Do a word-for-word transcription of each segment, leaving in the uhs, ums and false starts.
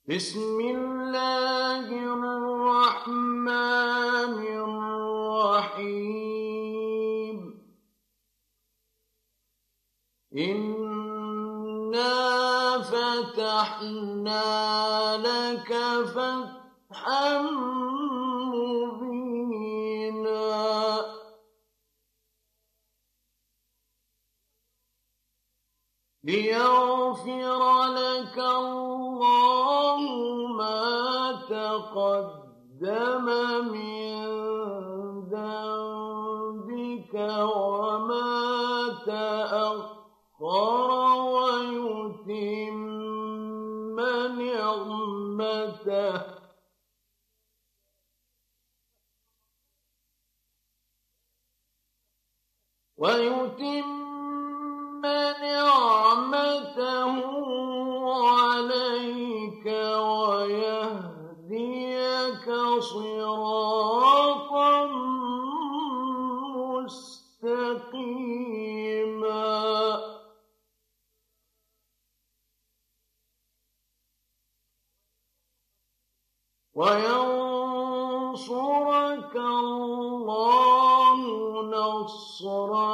بسم الله الرحمن الرحيم إنا فتحنا لك فتحا مبينا ليغفر لك الله ما تقدم من ذنبك وما تأخر ويتم نعمته ويتم نعمته عليك ويهديك صراطا مستقيما وينصرك الله نصرا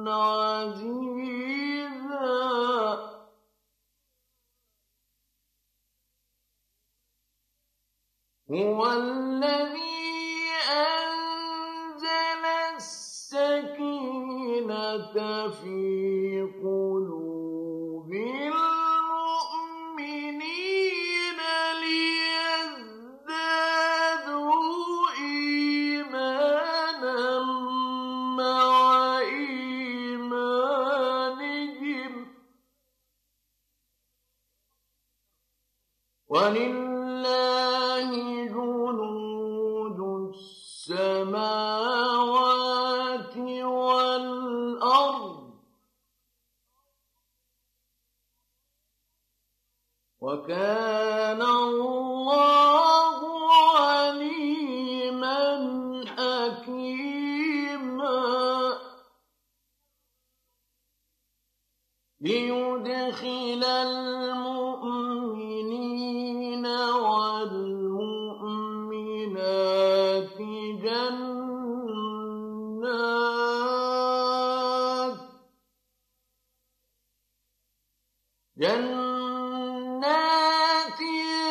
عزيزا هو الذي أنزل السكينة في قلوب المؤمنين ليزدادوا إيمانا مع إيمانهم ولله جنود السماوات والأرض وكان الله عليما حكيما ليدخل المؤمنين والمؤمنات جنات جنات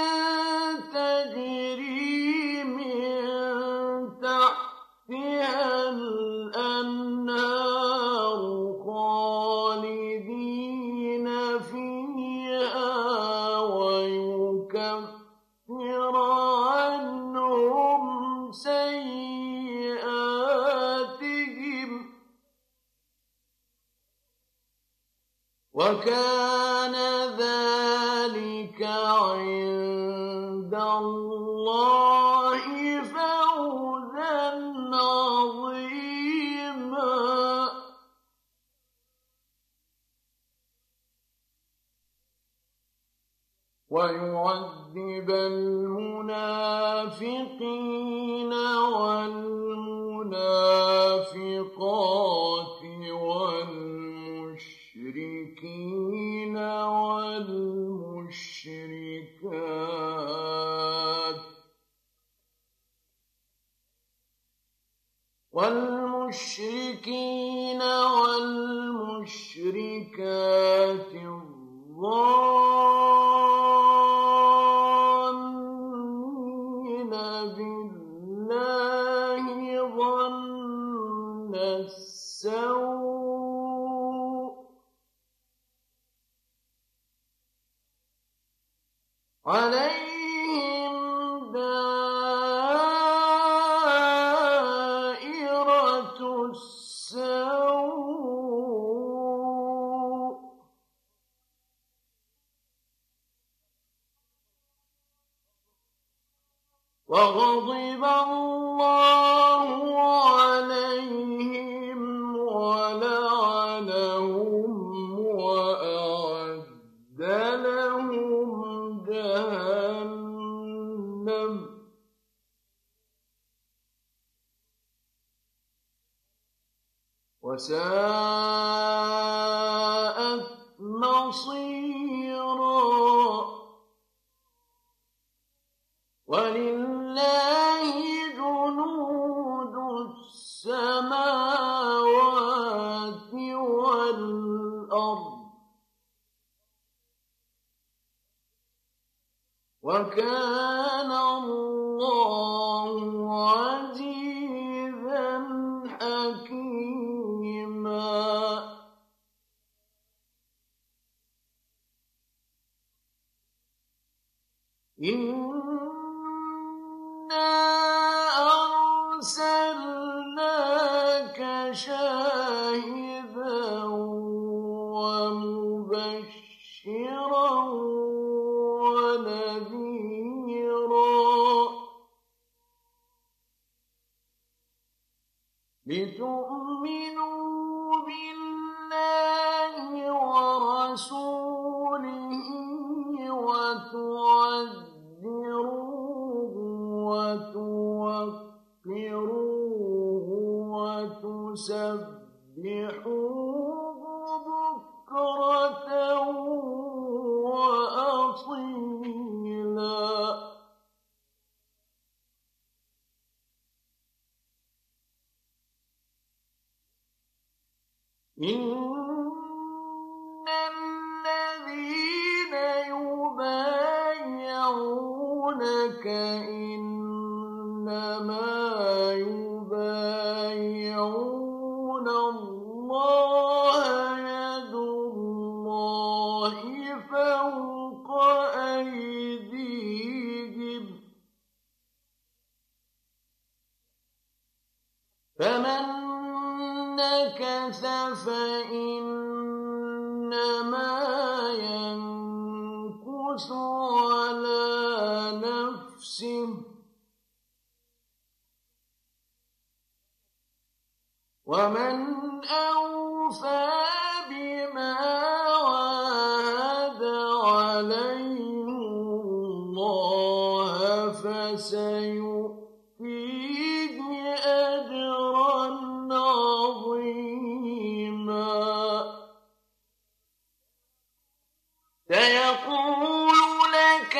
تجري من تحتها الأنهار خالدين فيها ويكفر عنهم سيئاتهم وكان ذلك عند الله فوزا عظيما ويعذب المنافقين والمنافقات والمشركين والمشركات والمشركين والمشركات الظانين بالله ظن السوء عليهم دائرة السوء وغضب الله عليهم ولعنهم وأعد لهم جهنم وساءت مصيرا ولله جنود السماوات والأرض وكان الله عزيزا حكيما. إنا أرسلناك شاهدا ومبشرا ونذيرا لتؤمنوا بالله ورسوله وتعزروه وتوقروه وتسبحوه بكرة وأصيلا. إن الذين يبايعونك إنما يبايعون الله يد الله فوق أيديهم فمن نكث فإنما ينكث على نفسه ومن أوفى بما عاهد عليه الله فسيؤتيه أجرا عظيما. سيقول لك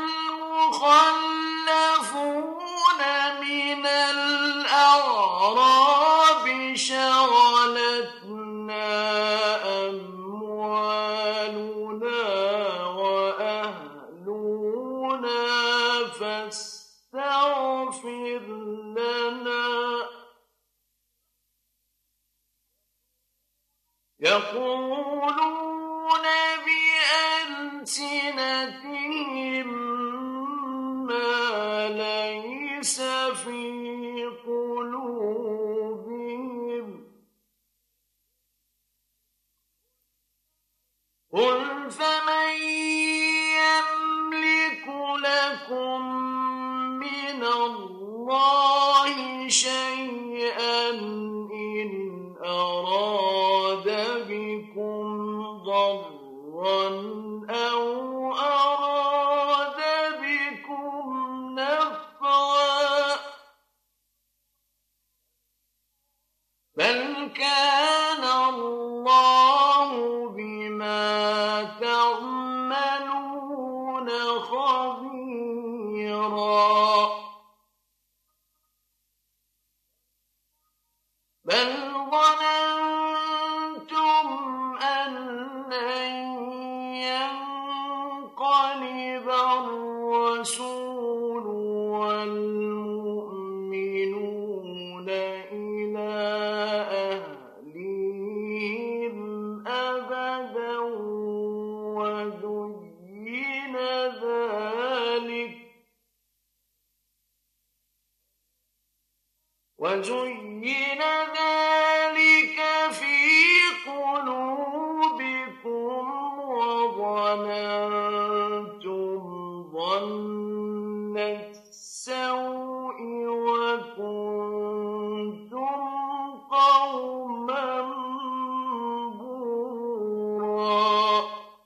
المخلفون من الأعراب شغلتنا أموالنا وأهلنا فاستغفر لنا يقولون بألسنتهم ما ليس في قلوبهم قل فمن يملك لكم من الله شيئا إن أراد بكم ضرا أو أراد بكم نفعا بل كان الله بما تعملون خبيرا. بل ظننتم أن لن ينقلب الرسول والمؤمنون إلى أهلهم أبدا وزين ذلك وزين ذلك في قلوبكم وظننتم ظن السوء وكنتم قوما بورا.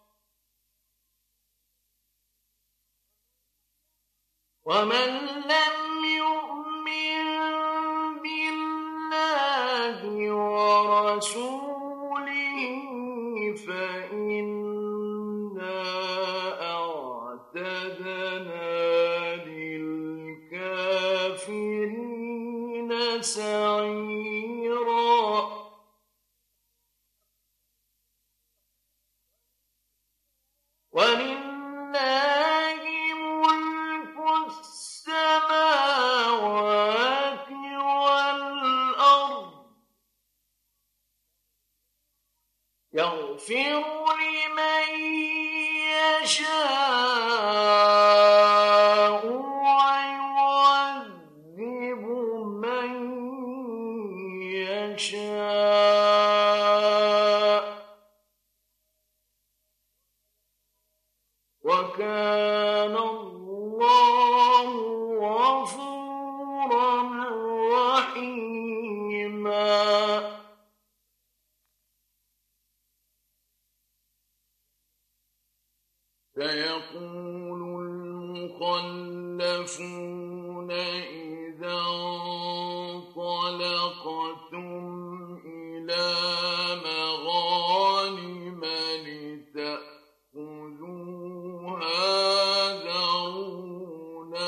ومن لم يؤمن بالله ورسوله فإنا أعتدنا للكافرين سعيرا ولله ملك السماوات والأرض يغفر لمن يشاء ويعذب من يشاء وكان الله غفورا رحيما سيقول المخلفون إذا انطلقتم إلى مغانم لتأخذوها ذرونا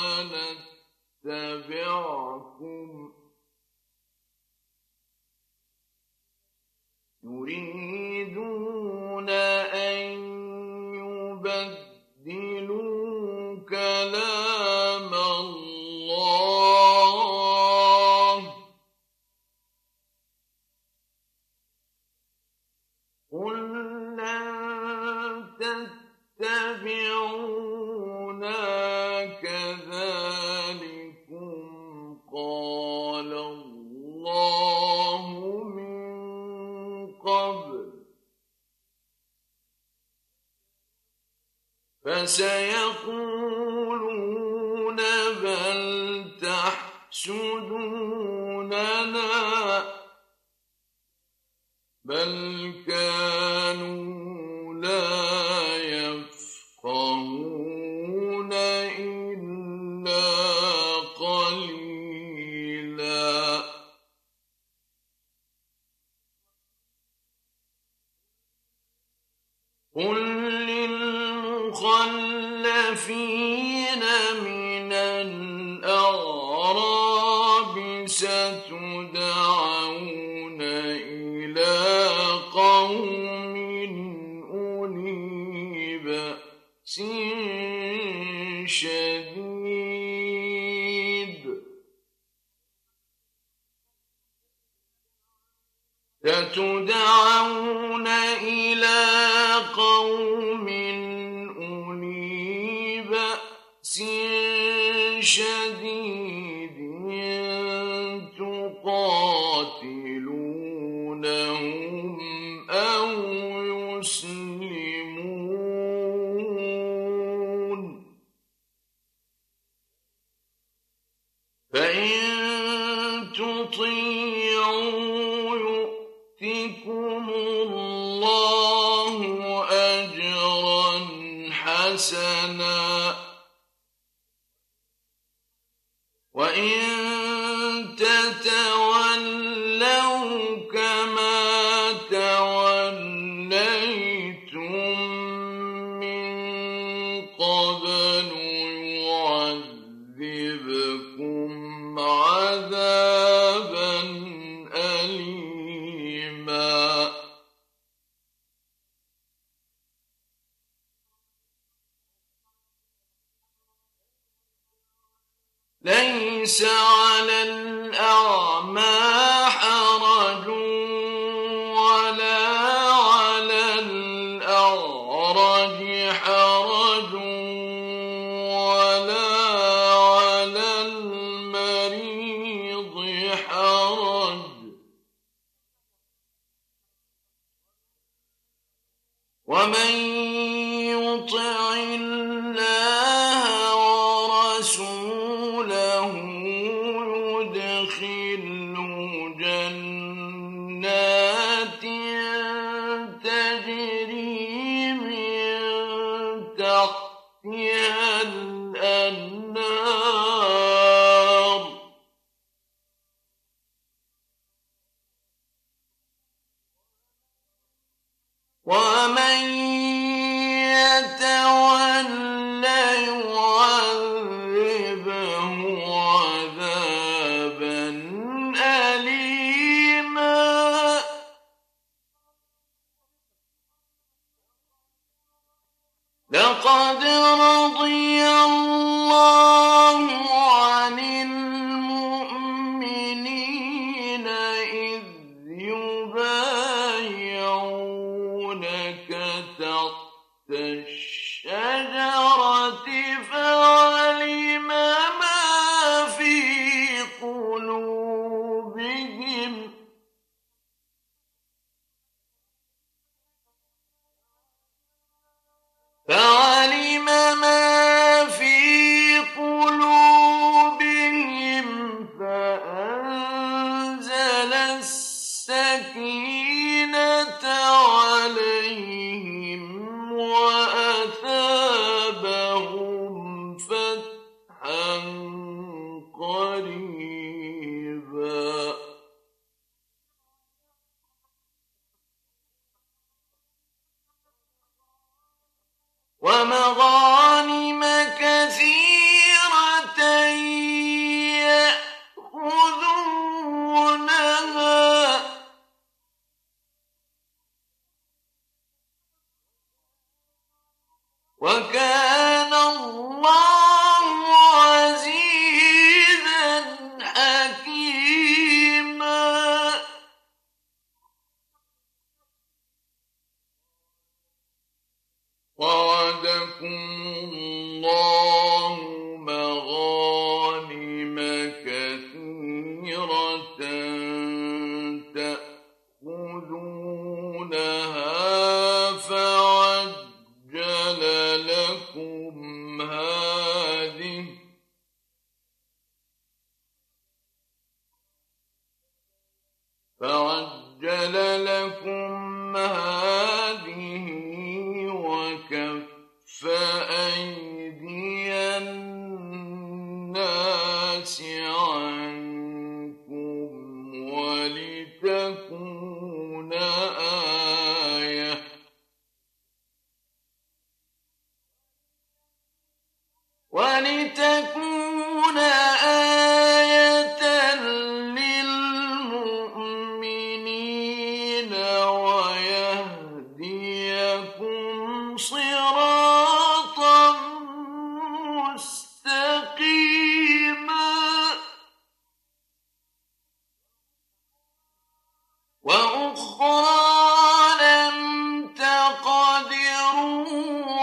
نتبعكم يريدون أن يبدلوا كلام الله قل لن تتبعونا كذلكم قال الله من قبل فسيقولون بل تحسدوننا بل كانوا لا يفقهون إلا قليلا قل للمخلفين من الأعراب ستدعون إلى قوم أولي بأس شديد ستدعون إلى قوم أولي بأس شديد تقاتلونهم أو يسلمون فإن تطيعوا يؤتكم الله أجرا حسنا وإن تتولوا كما توليتم من قبل يعذبكم عذابا أليما ليس على الأعمى حرج ولا على الأعرج حرج ولا على المريض حرج ومن يطع الله ورسوله يدخله فعلم ما في قلوبهم فعلم ما في قلوبهم فأنزل السكينة عليهم وأثابهم فتحا قريبا ومغانم كثيرة يأخذونها وكان الله عزيزا حكيما وعدكم الله مغانم كثيرة تأخذونها فعجل لكم هذه فعجل لكم هذه وكف أيدي الناس عنكم ولتكون آية ولتكون آية للمؤمنين ويهديكم صراطا مستقيما وأخرى لم تقدروا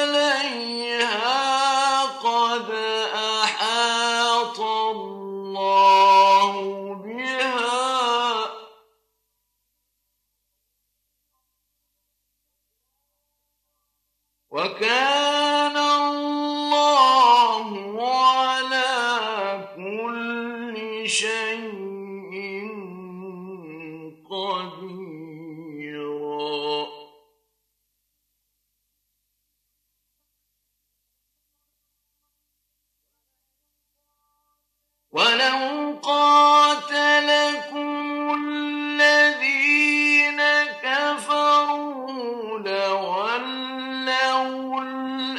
عليها قد أحاط الله بها وكان الله على كل شيء قديرا ولو قاتلكم الذين كفروا لولوا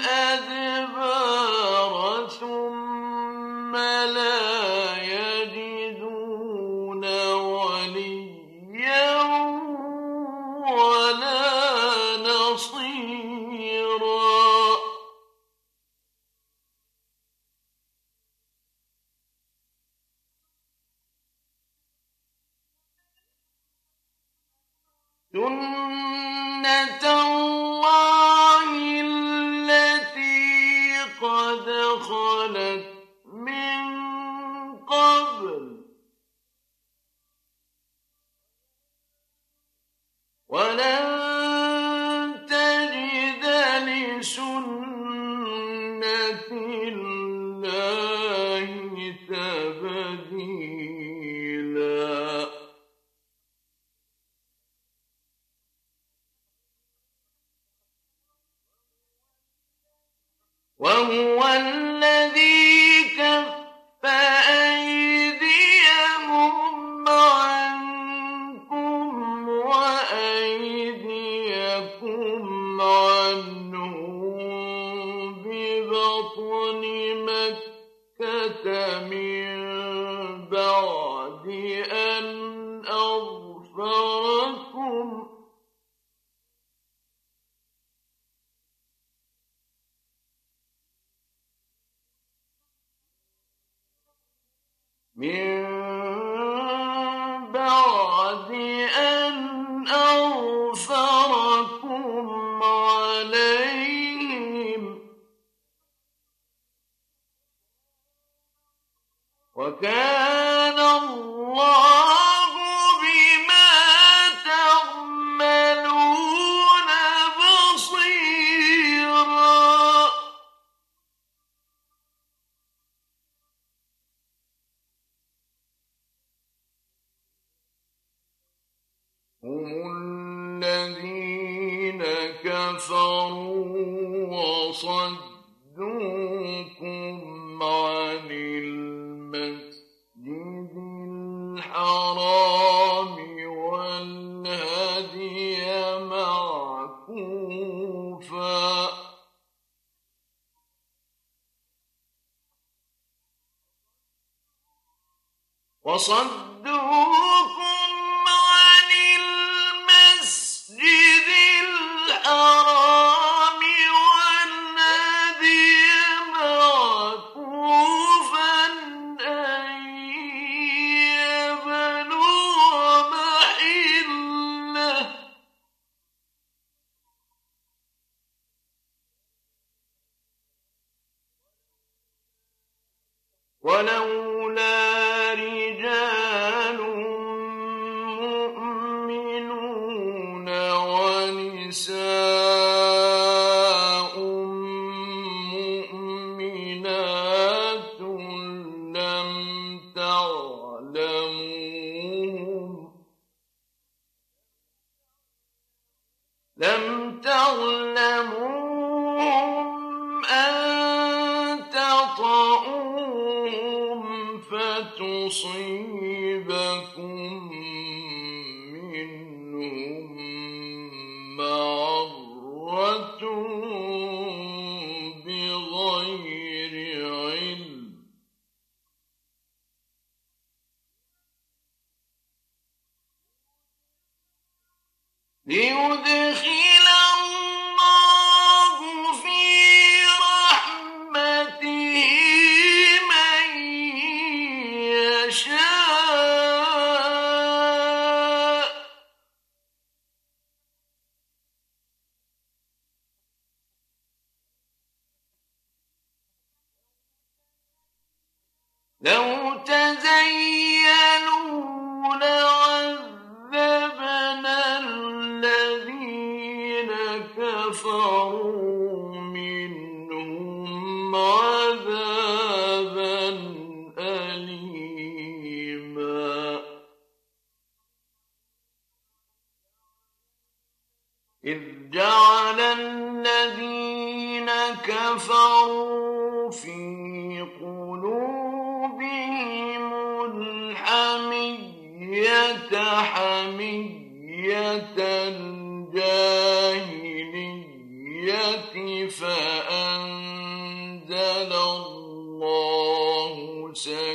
الأدبار ثم لا يجدون وليا ولا نصيرا سنة الله التي قد خلت من قبل ولن تجد لسنة الله تبديلا وهو الذي كف أيديهم عنكم وأيديكم عنهم ببطن مكة من بعد أن أظفركم من بعد أن أظفركم عليهم وكان الله بما تعملون بصيرا. هم الذين كفروا وصدوكم عن المسجد الحرام والهدي معكوفا وصدوكم عن المسجد الحرام والهدي معكوفا أن يبلغ محله ولولا رجال مؤمنون ونساء مؤمنات لم تعلموهم لم تعلموهم أن تطؤوهم فتصيبكم منهم معرة بغير علم ليدخل الله في رحمته من يشاء لو تزينوا لعذبنا الذين كفروا منهم عذابا أليما إذ جعل الذين كفروا في قلوبهم الحمية حمية الجاهلية فأنزل الله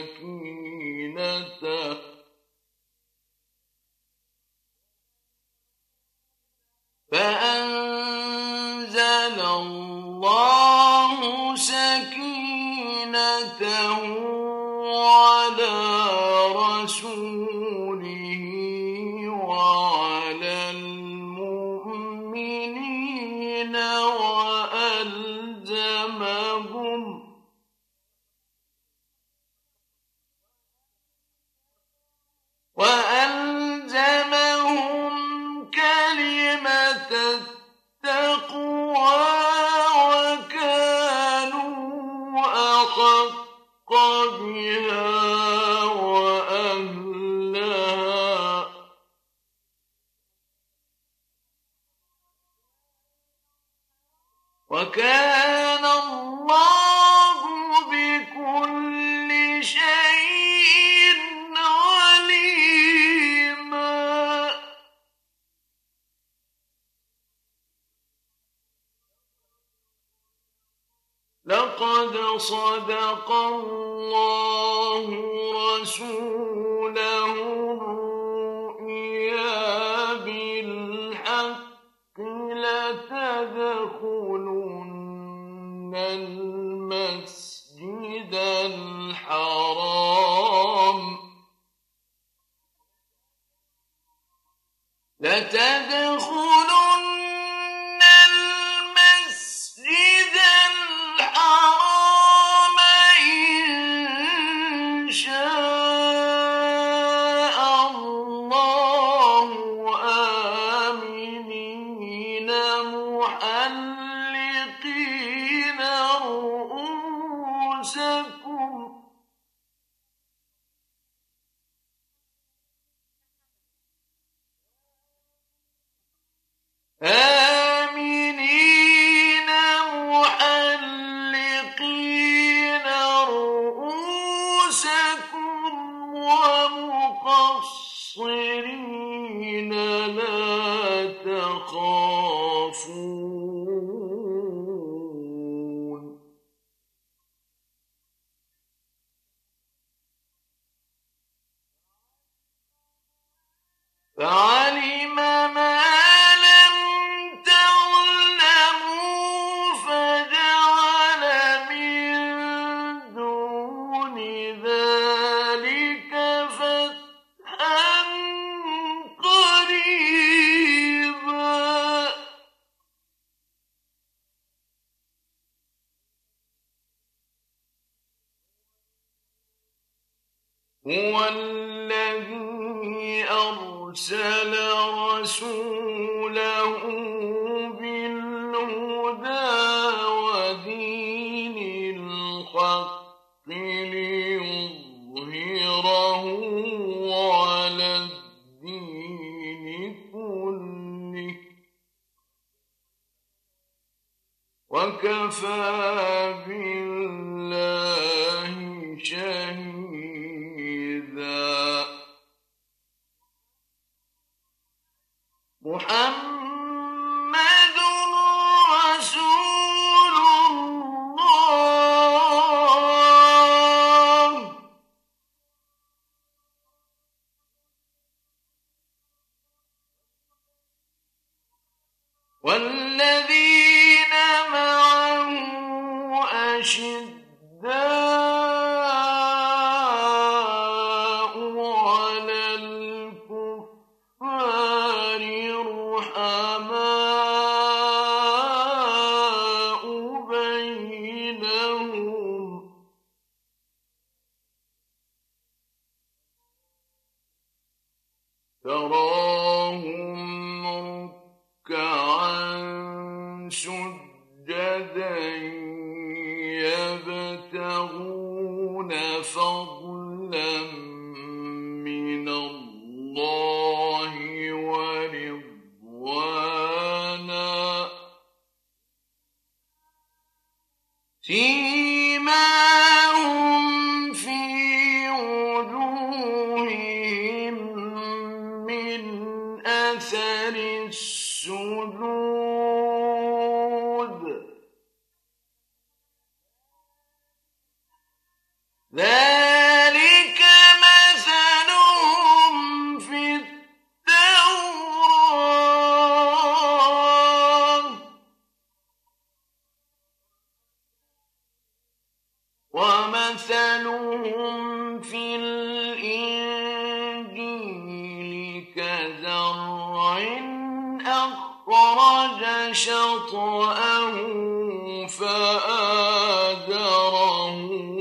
سكينته فأنزل الله سكينته على رسوله وعلى المؤمنين وألزمهم وألزمهم كلمة التقوى وكانوا أحق بها وأهلها وكان الله بكل شيء عليما. لقد صدق الله رسوله الرؤيا بالحق لتدخلن المسجد الحرام لتدخلن المسجد الحرام إن شاء رؤوسكم آمنين محلقين رؤوسكم ومقصرين لا تخافون فعلم ما لم تعلموا فجعل من دون ذلك فتحا قريبا هو الذي أرسل رسوله بالهدى ودين الحق ليظهره على الدين كله وكفى بالله شهيدا محمد رسول الله والذين معه أشداء على الكفار رحماء بينهم تراهم ركعا سجدا يبتغون فضلا من الله ورضوانا سيماهم في وجوههم من أثر السجود ذلك مثلهم في التوراة ومثلهم في الإنجيل كزرع أخرج شطأه فآزره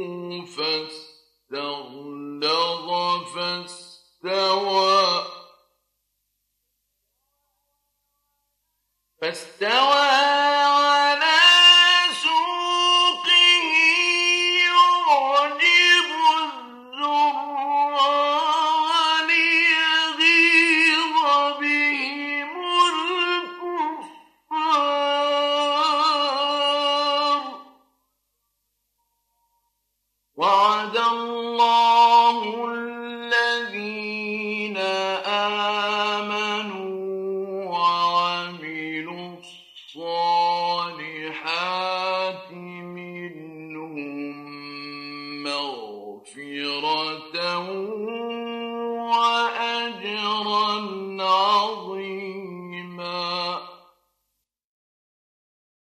فاستغلظ فاستوى فاستوى على سوقه يعجب الزراع ليغيظ بهم الكفار وعد الله الذين آمنوا وعملوا الصالحات منهم مغفرة وأجرا